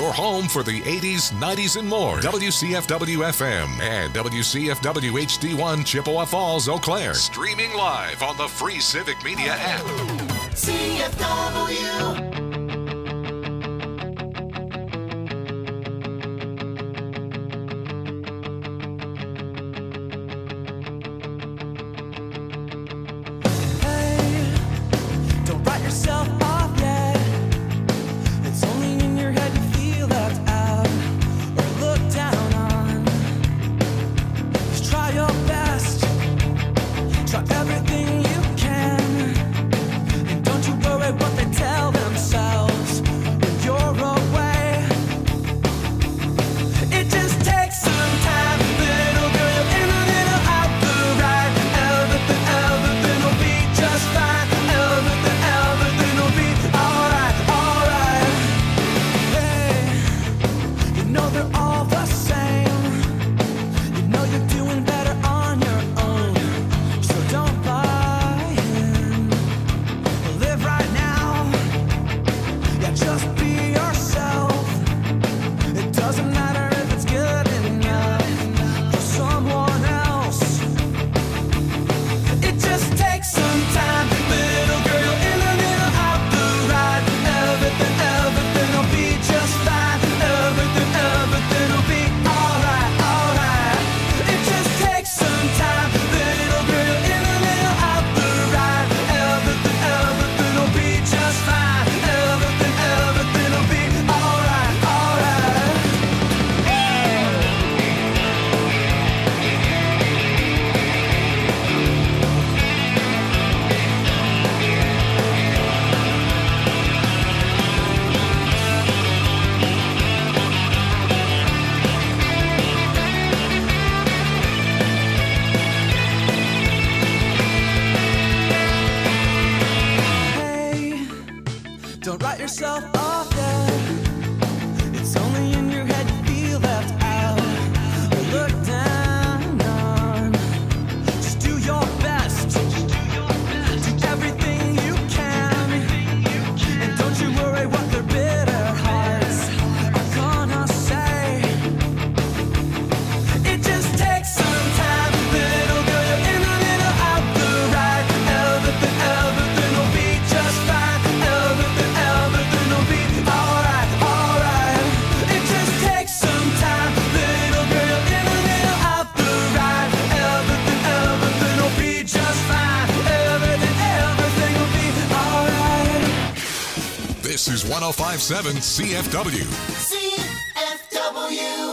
your home for the 80s, 90s, and more. WCFW-FM and WCFW-HD1 Chippewa Falls, Eau Claire. Streaming live on the free Civic Media app. CFW. This is 105.7 CFW. CFW.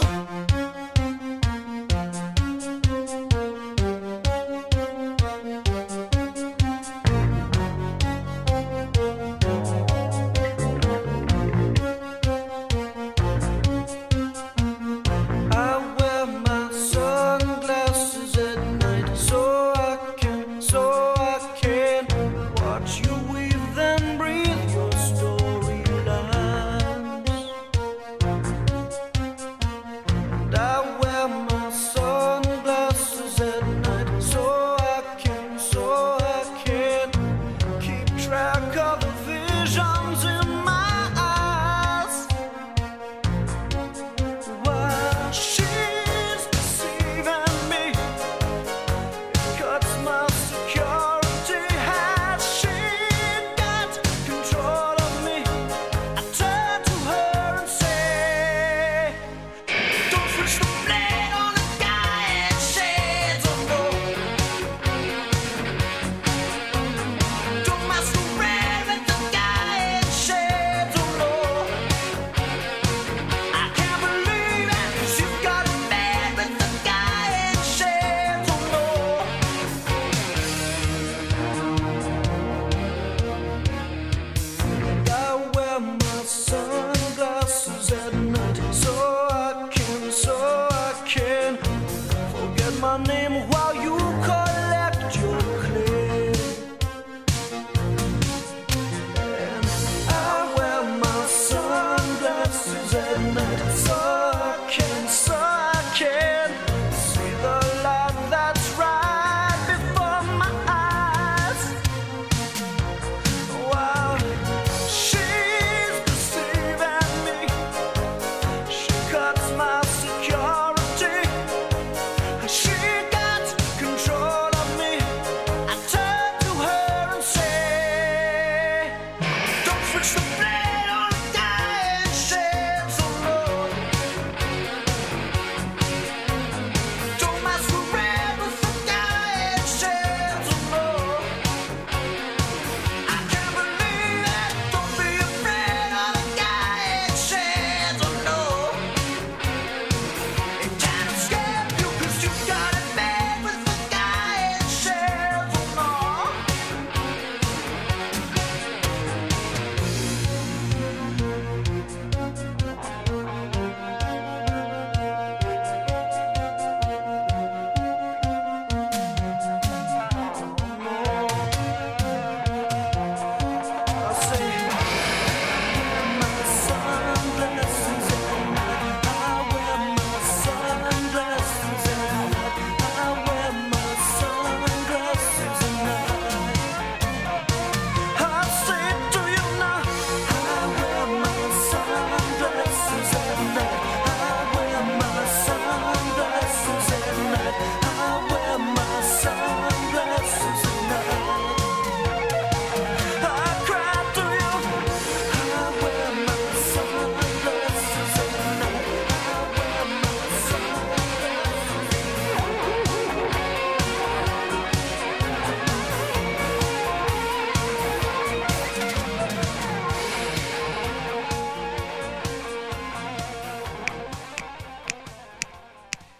Watch you weave and breathe your storylines.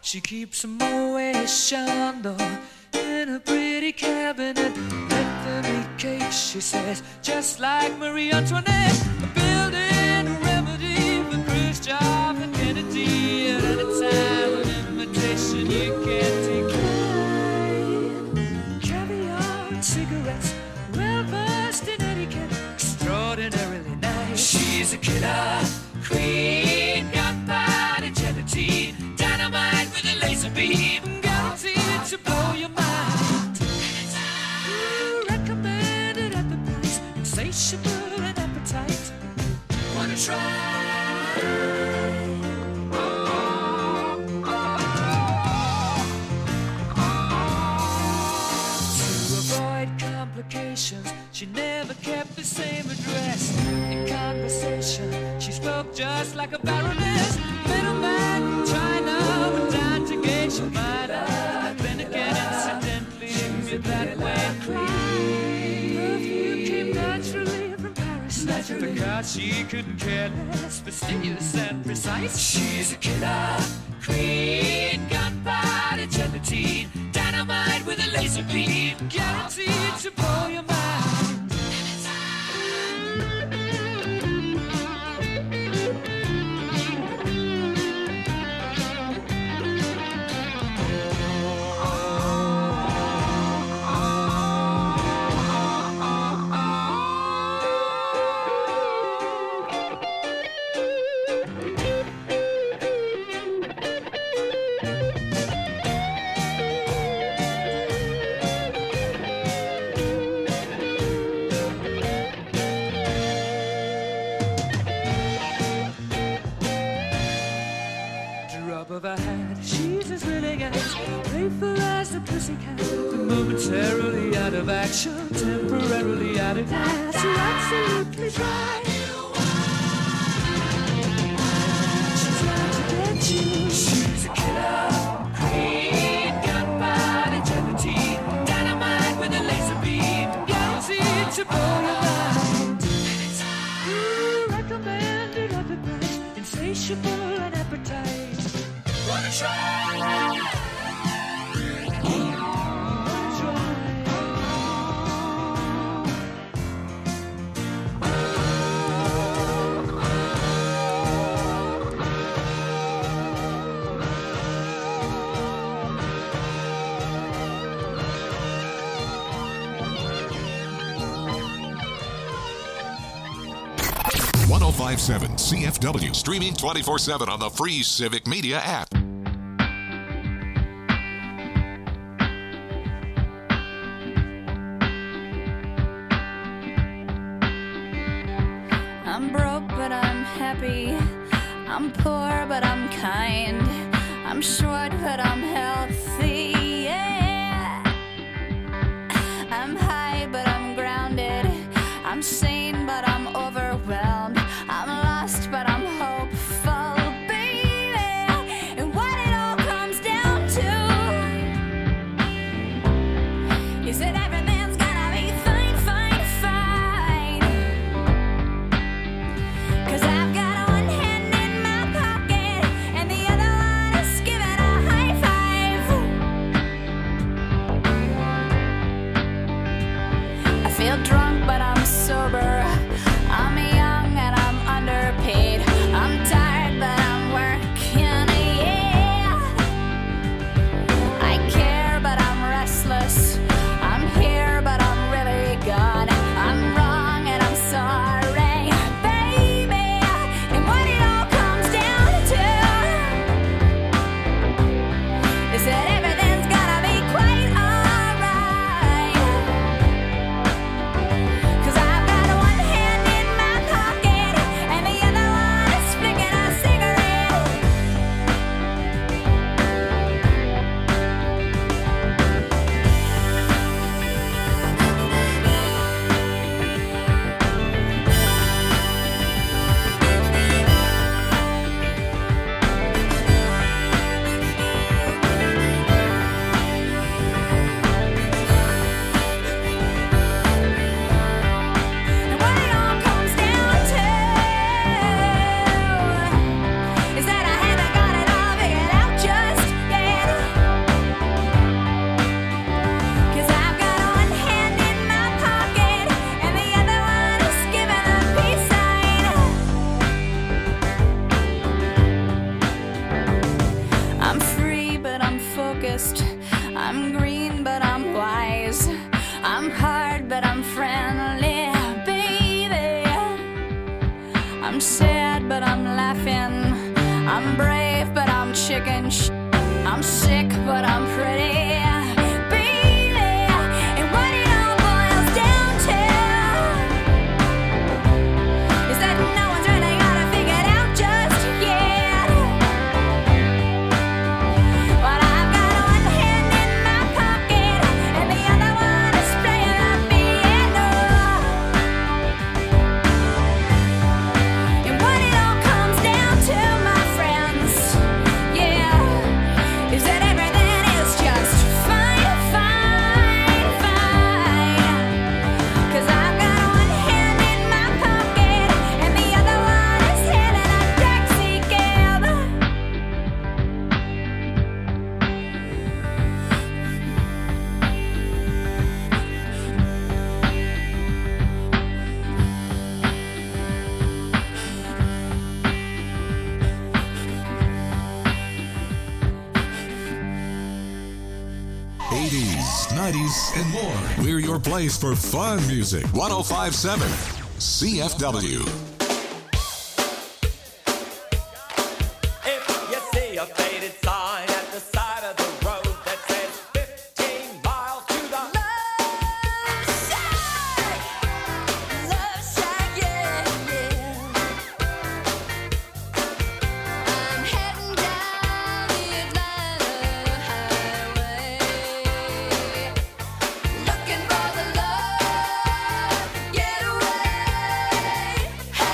She keeps a Moet Chandon in a pretty cabinet. Bethany cake, she says, just like Marie Antoinette. Building a remedy for Khrushchev and Kennedy. At any time, an invitation you can't decline. Caviar and cigarettes, well versed in etiquette, extraordinarily nice. She's a killer queen, gunpowder gelatine, dynamite with a laser beam, guaranteed to blow your mind. Recommended at the price, insatiable and appetite. Wanna try? To avoid complications, she never kept the same address. In conversation, she spoke just like a baroness. Middleman from China went down to gauge your mind. Then again, incidentally, you're that way. Perfume came naturally from Paris. Because she couldn't care less, fastidious and precise. She's a killer queen, gunpowder gelatine, dynamite with a laser beam, guaranteed to blow your mind. Of a hat, she's as willing as playful as a pussycat. Momentarily out of action, temporarily out of gas. You're absolutely right. She's out to get you. She's a killer queen, gunpowder gelatine, dynamite with a laser beam, guaranteed to blow your mind. Recommended at the price, insatiable and appetite. Wanna try? .105.7 CFW, streaming 24/7 on the free Civic Media app. I'm broke, but I'm happy. I'm poor, but I'm kind. I'm short, but I'm healthy. Yeah. I'm high, but I'm grounded. I'm sane, but I'm overwhelmed. I'm lost, but I'm hopeful, baby. And what it all comes down to is that everything's gonna be fine, fine, fine. 'Cause I've got one hand in my pocket and the other one is giving a high five. forest. I'm green, but I'm wise. I'm hard, but I'm friendly, baby. I'm sad, but I'm laughing. I'm brave, but I'm chicken. I'm sick, but I'm pretty. And more. We're your place for fun music. 105.7 CFW. If you see a faded sign at the side of the road that says 15 miles to the Love shack, yeah, yeah. I'm heading down the Atlanta highway, looking for the love getaway. Hey,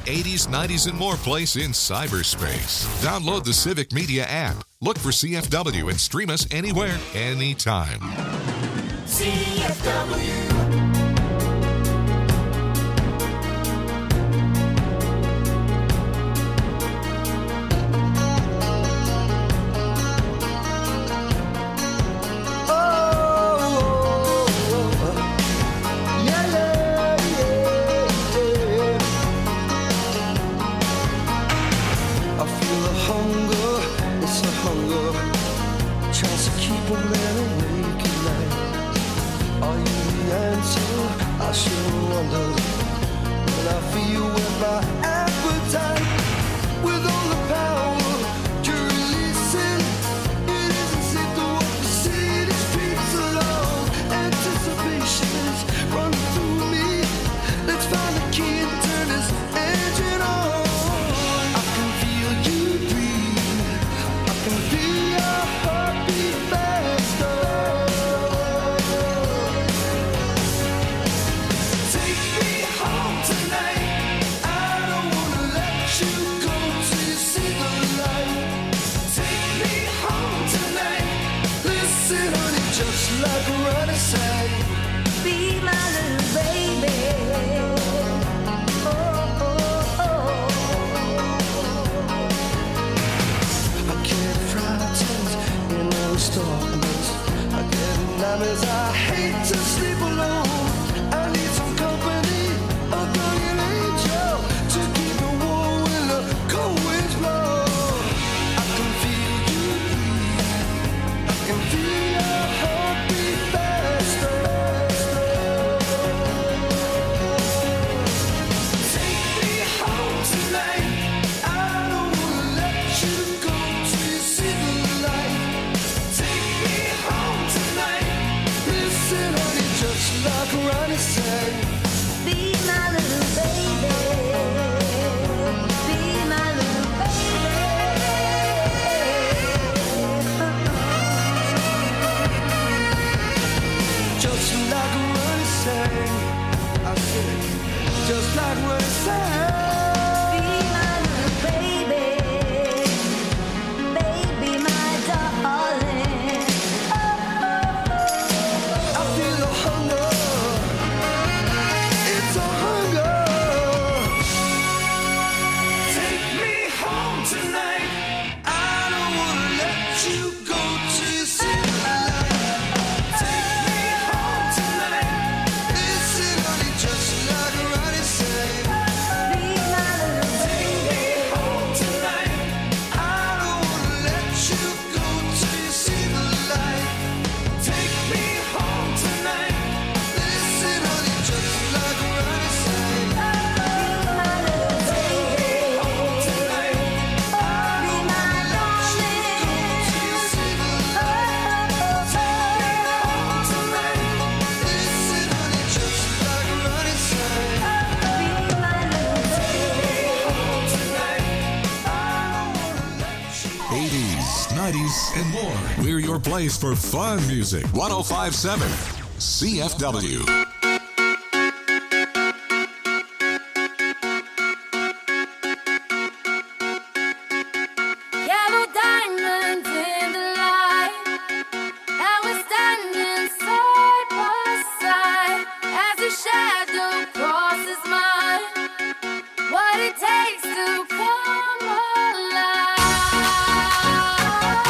80s, 90s, and more place in cyberspace. Download the Civic Media app. Look for CFW and stream us anywhere, anytime. CFW. And more. We're your place for fun music. 105.7 CFW.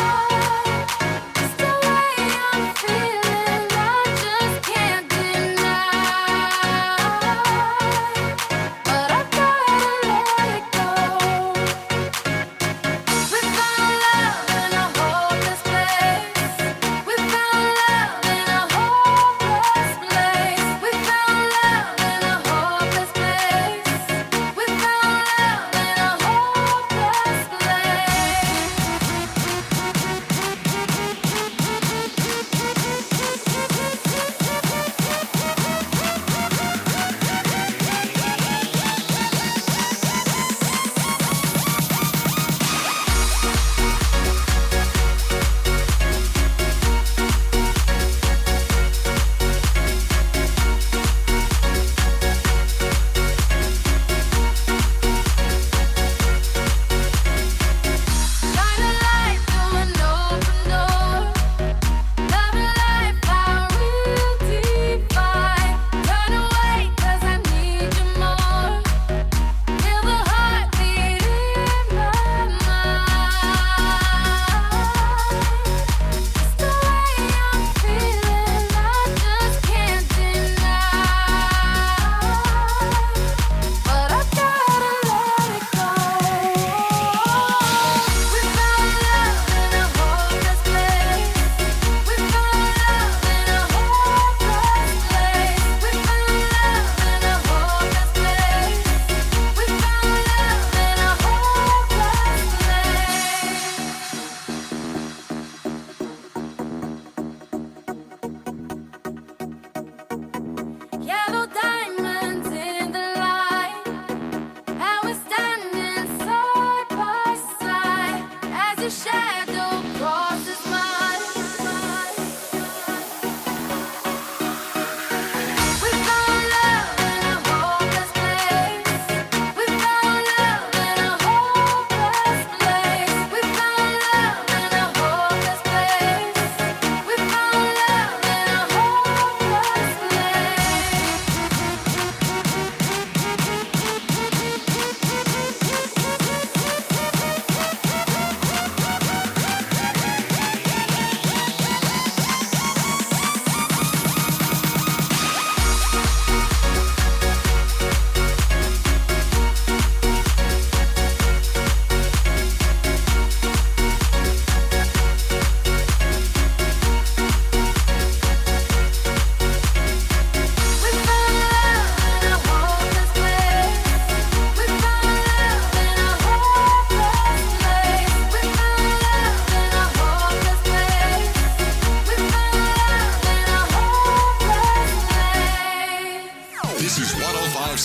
Feeling I just can't deny.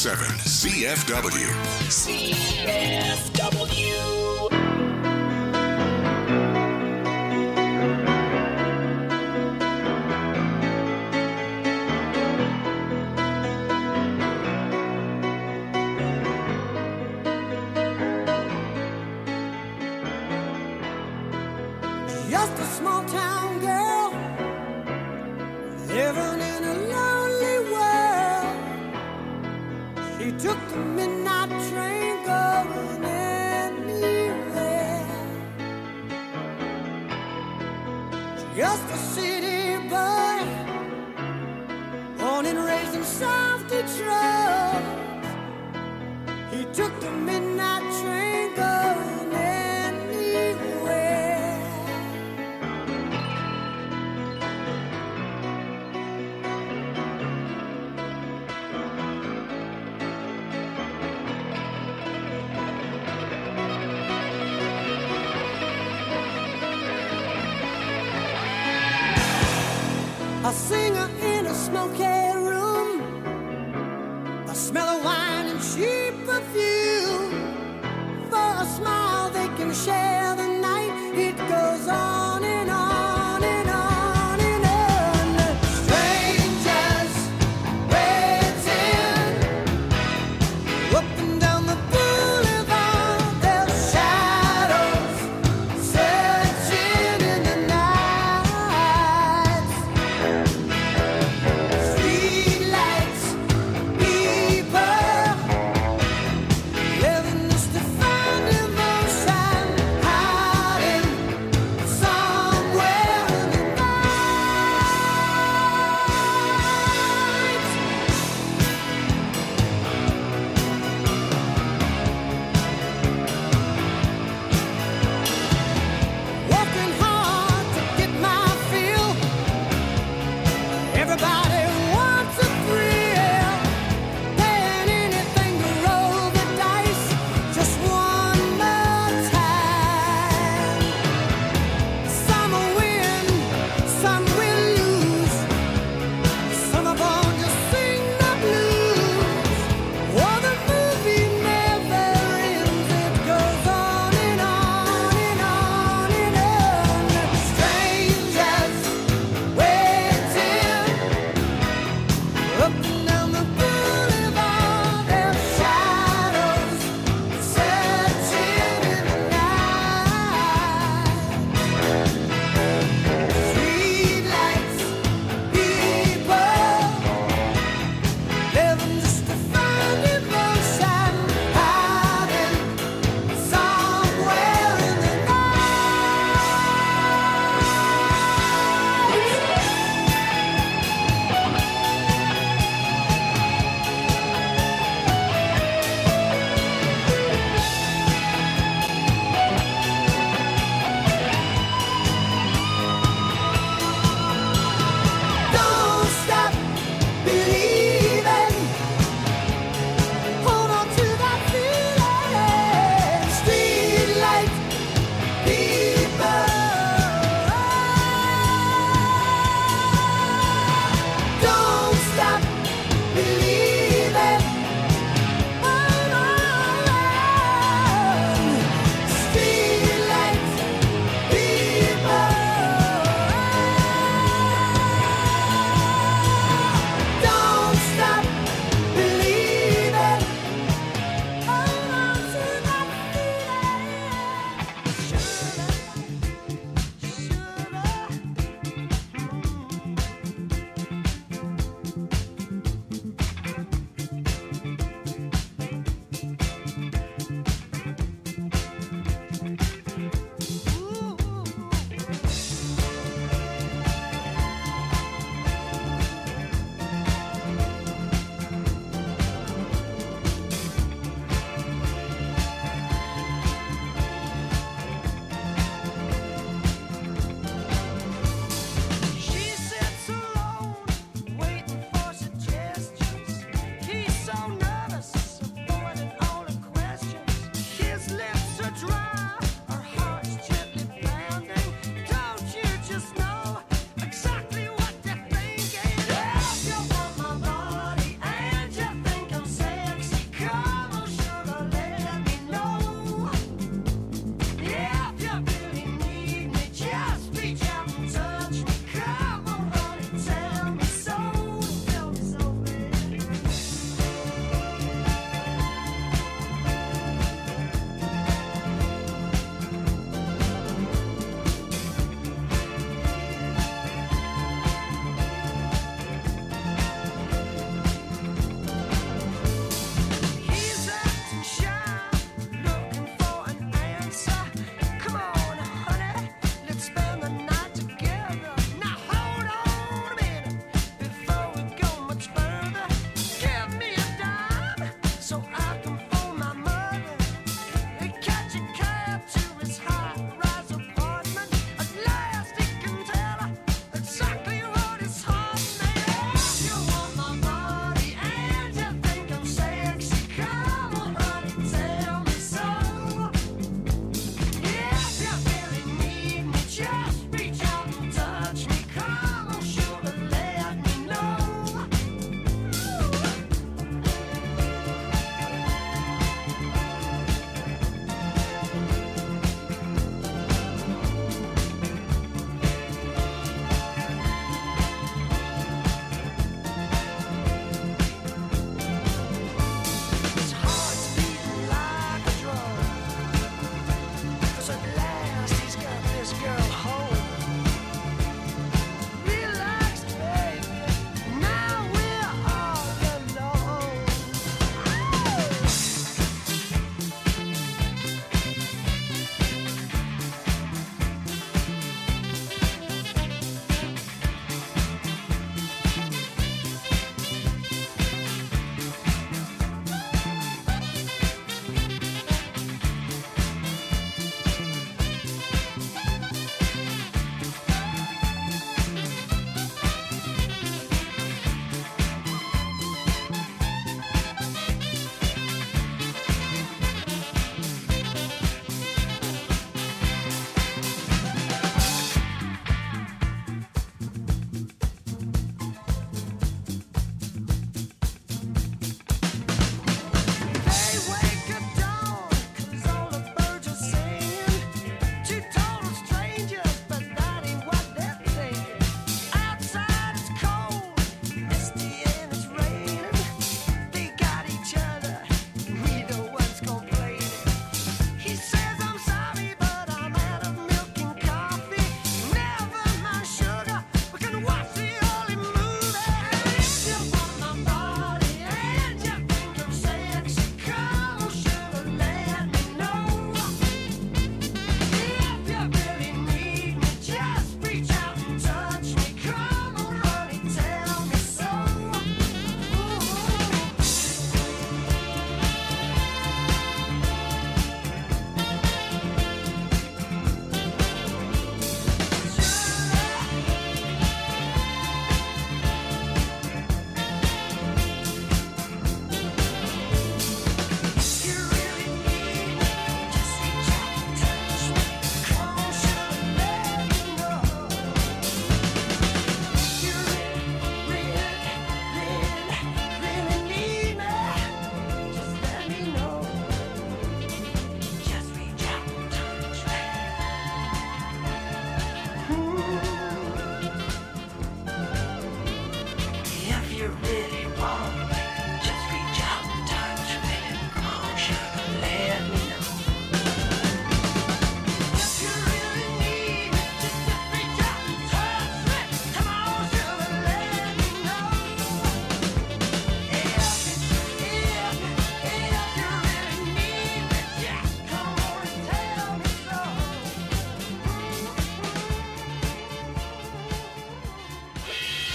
101.7 CFW. CFW. Just a small town girl living in a lonely world. She took the midnight train going anywhere. Just a city boy, born and raised in South Detroit. He took the midnight train going anywhere. A singer in a smoky room, a smell of wine and cheap perfume. For a smile they can share the night. It goes on and on and on and on. Strangers waiting up and down the boulevard. Their shadows searching in the night. Streetlights, people living just to find emotion. High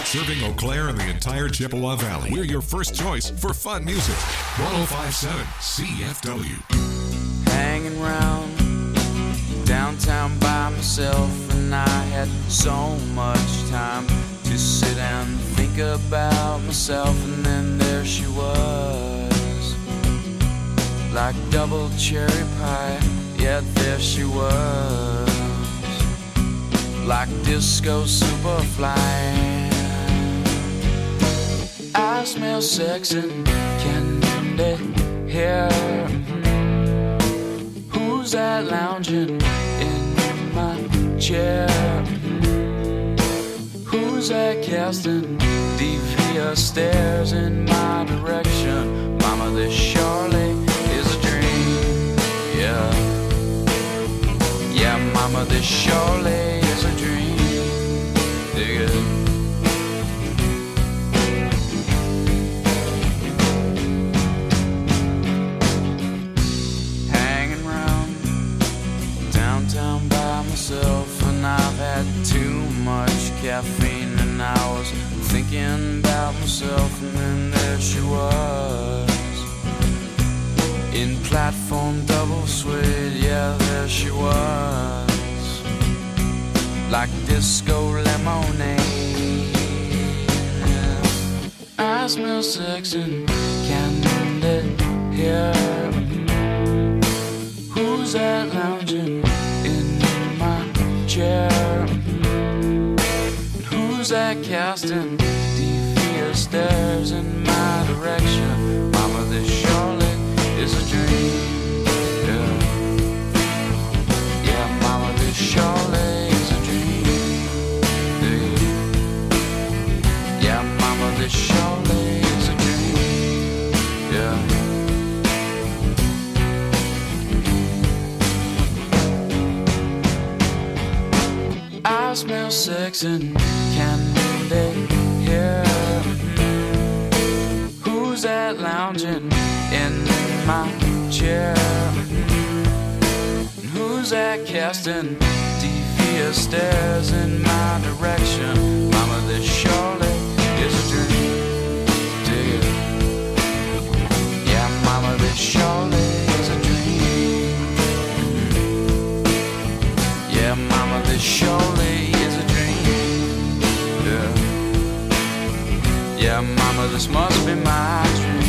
Serving Eau Claire and the entire Chippewa Valley. We're your first choice for fun music. 105.7 CFW. Hanging round downtown by myself, and I had so much time to sit and think about myself, and then there she was, like double cherry pie. Yeah, there she was, like disco superfly. I smell sex and candy here. Who's that lounging in my chair? Who's that casting devious stares in my direction? Mama, this surely is a dream. Yeah, yeah, mama, this surely is a dream. Dig it. And I've had too much caffeine, and I was thinking about myself, and then there she was, in platform double suede. Yeah, there she was, like disco lemonade. I smell sex and candy here. Who's that lounging in my chair? Who's that casting devious stares in my direction? Mama, this surely is a dream. Yeah, yeah, mama, this surely is a dream. Yeah, yeah, mama, this surely is a dream. Yeah. I smell sex and candy here. Who's that lounging in my chair? Who's that casting devious stares in my direction? Mama, this surely is a dream. Dig it. Yeah, mama, this surely is a dream. Yeah, mama, this surely is a dream. Yeah, yeah, mama, this must be my dream.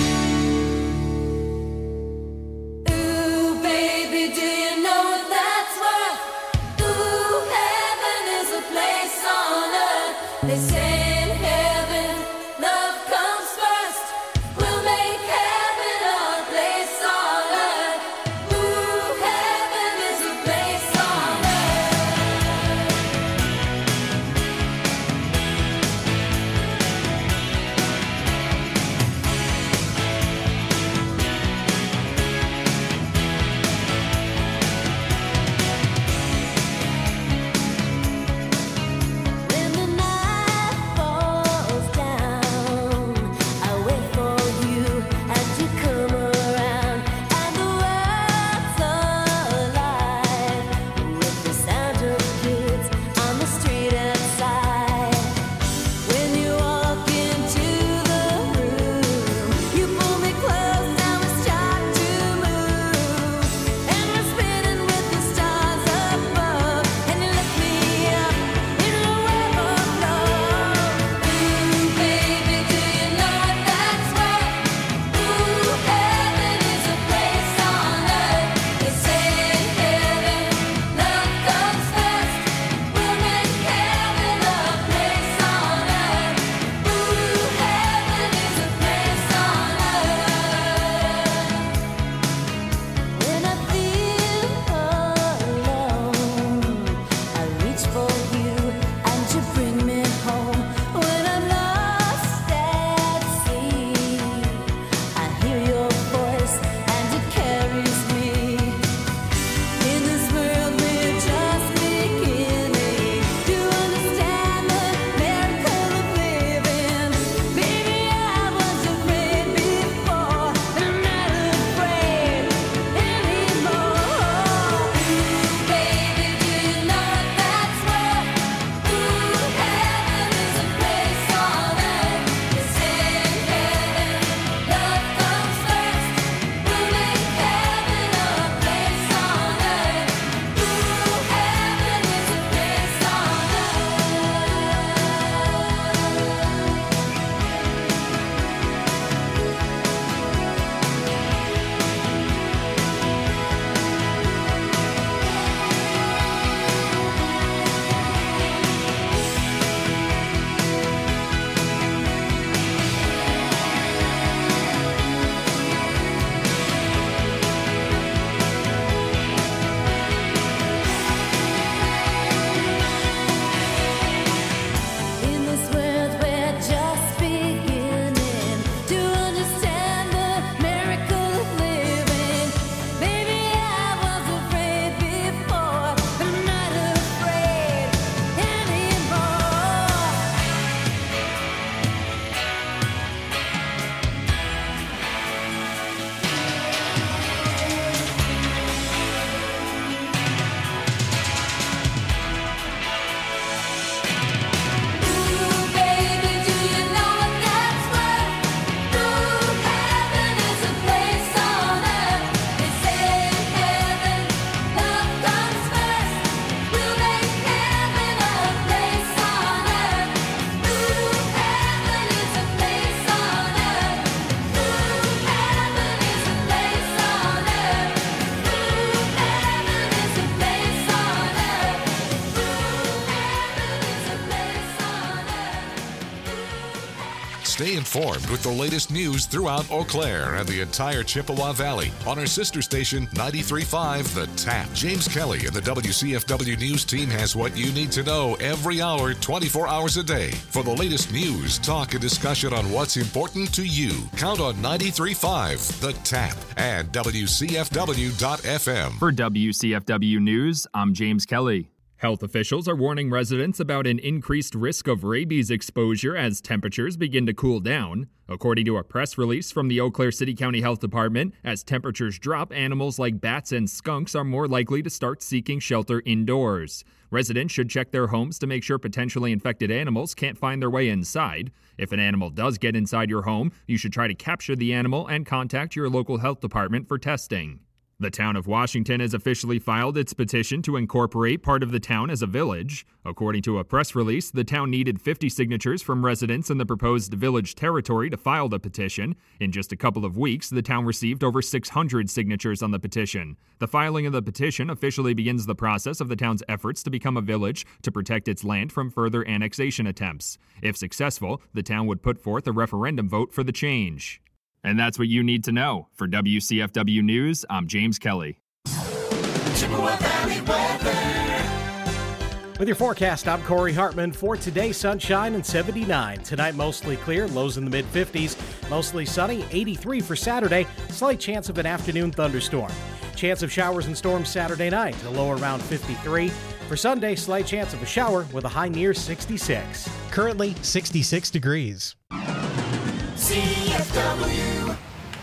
Ooh, baby, do you know what that's worth? Ooh, heaven is a place on earth. They say in heaven, love comes first. We'll make heaven our place on earth. Ooh, heaven is a place on When the night falls Stay informed with the latest news throughout Eau Claire and the entire Chippewa Valley on our sister station 93.5 The Tap. James Kelly and the WCFW News team has what you need to know every hour, 24 hours a day. For the latest news, talk, and discussion on what's important to you, count on 93.5 The Tap and WCFW.FM. For WCFW News, I'm James Kelly. Health officials are warning residents about an increased risk of rabies exposure as temperatures begin to cool down. According to a press release from the Eau Claire City County Health Department, as temperatures drop, animals like bats and skunks are more likely to start seeking shelter indoors. Residents should check their homes to make sure potentially infected animals can't find their way inside. If an animal does get inside your home, you should try to capture the animal and contact your local health department for testing. The town of Washington has officially filed its petition to incorporate part of the town as a village. According to a press release, the town needed 50 signatures from residents in the proposed village territory to file the petition. In just a couple of weeks, the town received over 600 signatures on the petition. The filing of the petition officially begins the process of the town's efforts to become a village to protect its land from further annexation attempts. If successful, the town would put forth a referendum vote for the change. And that's what you need to know. For WCFW News, I'm James Kelly. Chippewa Valley weather. With your forecast, I'm Corey Hartman. For today, sunshine and 79. Tonight, mostly clear, lows in the mid-50s. Mostly sunny, 83 for Saturday. Slight chance of an afternoon thunderstorm. Chance of showers and storms Saturday night, a low around 53. For Sunday, slight chance of a shower with a high near 66. Currently, 66 degrees. CFW.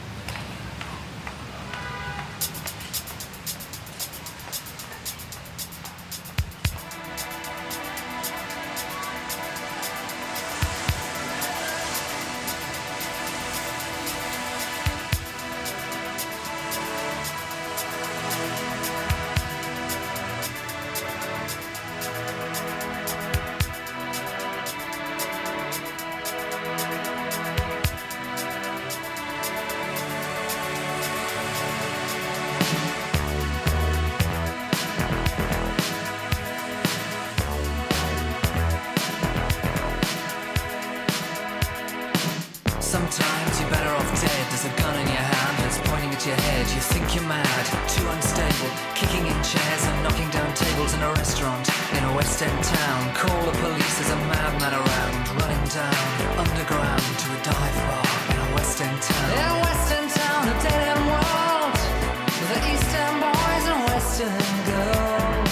Sometimes you're better off dead. There's a gun in your hand that's pointing at your head. You think you're mad, too unstable, kicking in chairs and knocking down tables in a restaurant in a West End town. Call the police, there's a madman around, running down underground to a dive bar in a West End town. In a West End town, a dead end world, with the East End boys and West End girls.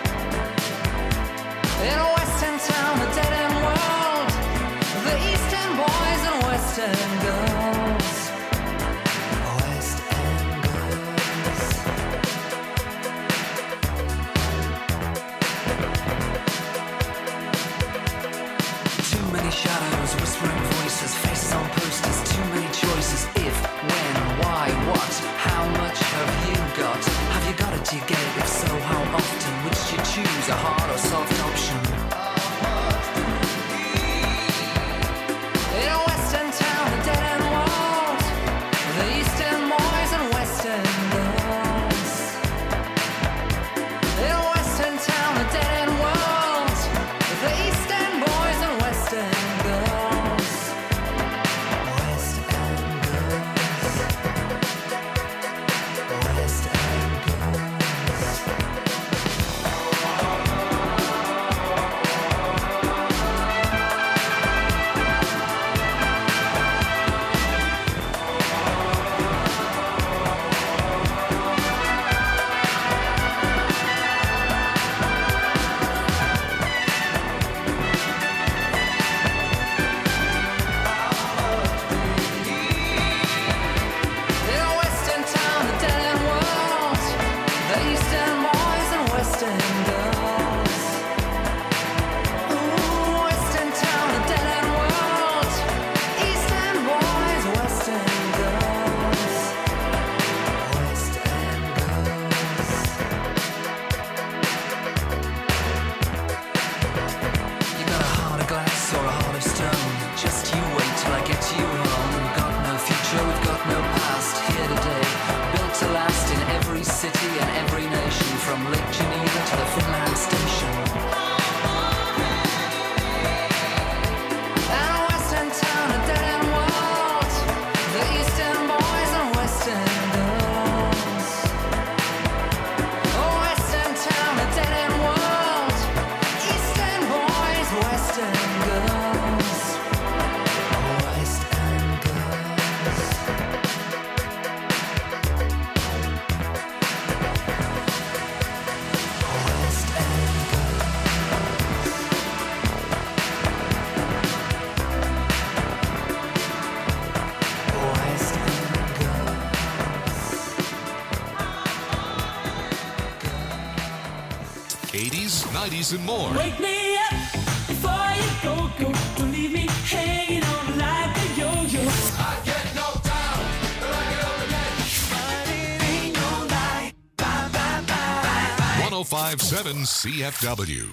In a West End town, a dead end world, with the East End boys and West End girls. West End girls. Too many shadows, whispering voices, faces on posters, too many choices. If, when, why, what, how much have you got? Have you got it, do you get it? If so, how often? Which do you choose, a hard or soft option? In a West End town, a dead end world, the East End boys and West End girls. In a West End town, a dead end world, the East End boys and West End girls. West End girls. West End girls. In a West End town, a dead end world, the East End boys and West End girls. Ooh, West End town, a dead end world, East End boys, West End girls. West End girls. You got a heart of glass or a heart of stone. Just you wait till I get you home. We've got no future, we've got no past. Here today, built to last in every city and every nation, from Lake Geneva to the Finland station. And a West End town, a dead these and more. Wake me up before you go. Don't leave me hanging on like a yo-yo. I get knocked down, but I get up again. But it ain't no lie. Bye, bye, bye. 105.7 CFW.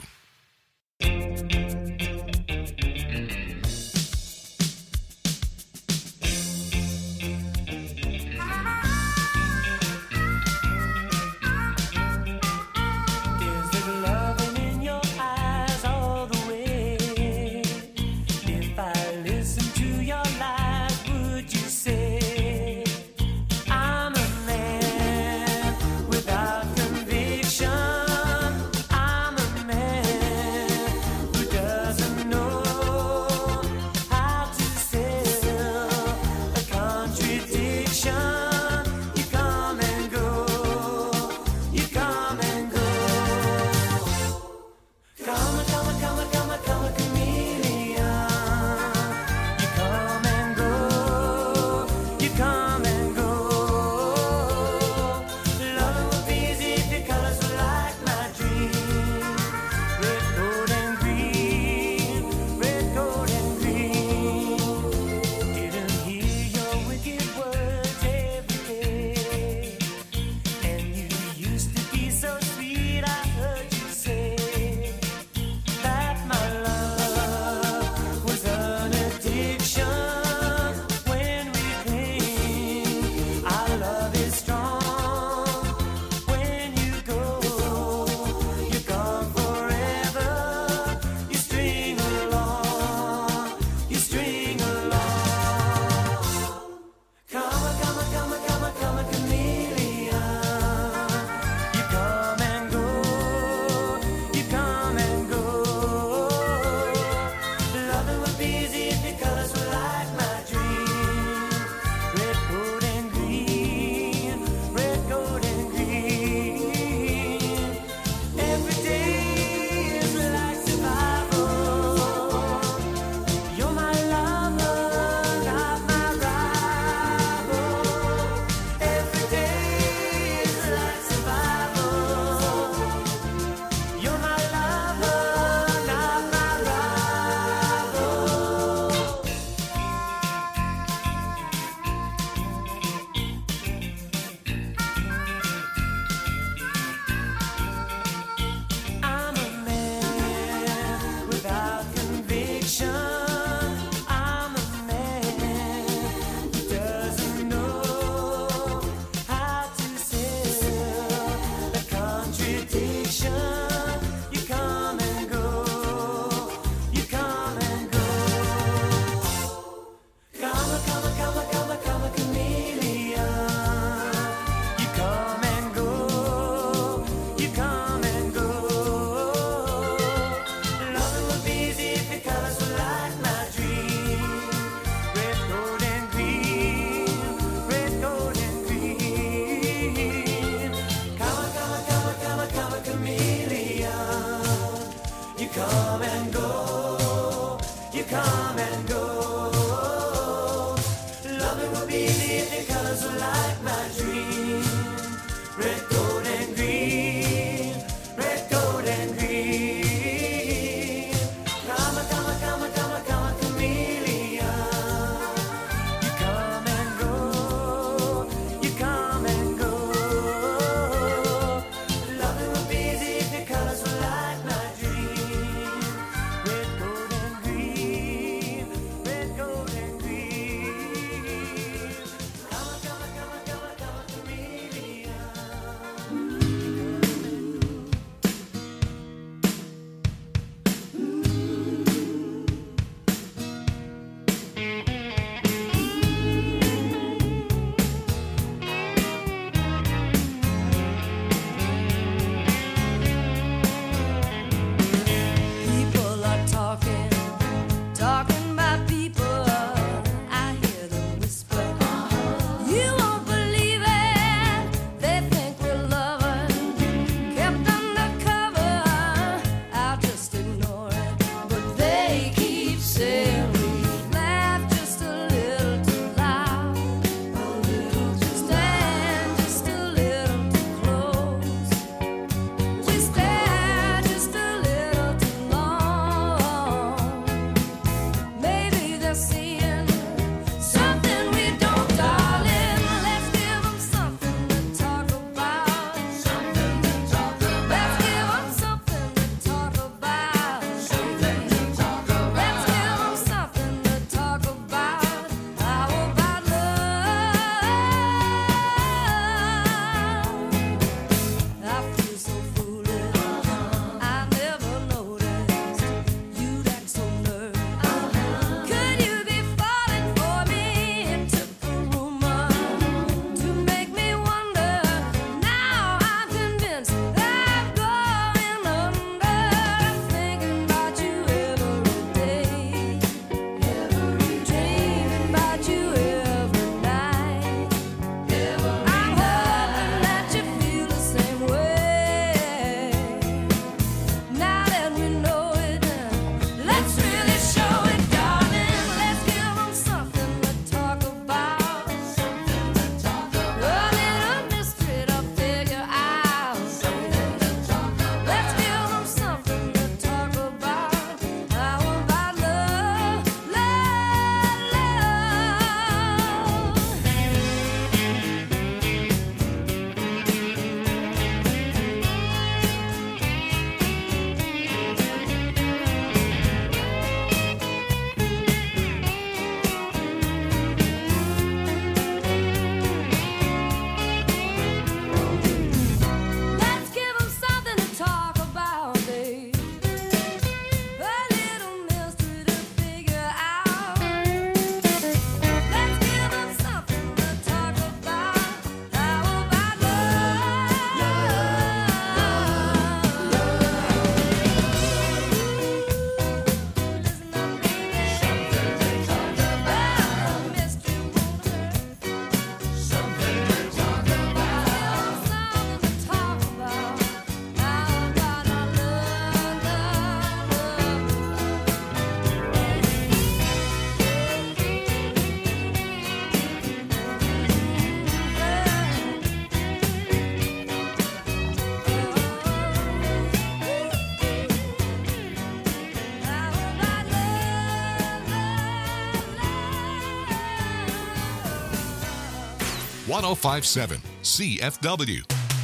1057 CFW.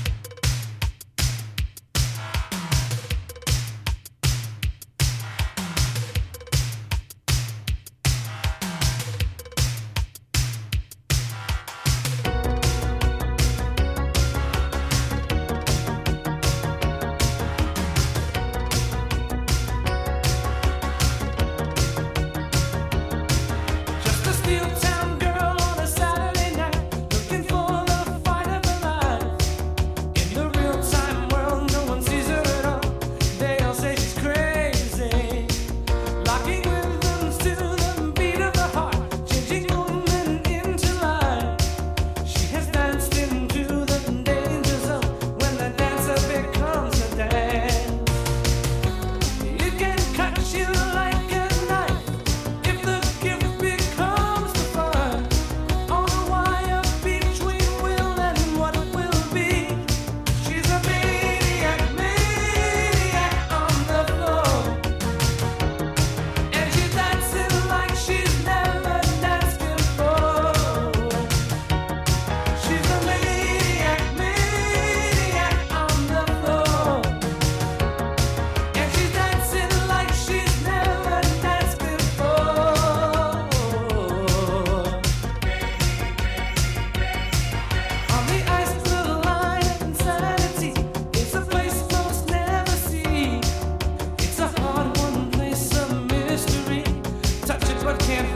Just a steel town girl on a Saturday night, looking for the fight of her life. In the real time world, no one sees her at all. They all say she's crazy, locking rhythms to the beat of the heart, changing movement into life. She has danced into the danger zone when the dancer becomes a dance. It can cut you like a knife if the gift becomes the fun. On the wire between will and what will be. She's a maniac, maniac on the floor. And she's dancing like she's never danced before. She's a maniac, maniac on the floor. And she's dancing like she's never danced before. On the ice-blue line of insanity, it's a place most never see. It's a hard one, place of mystery. Touch it but can't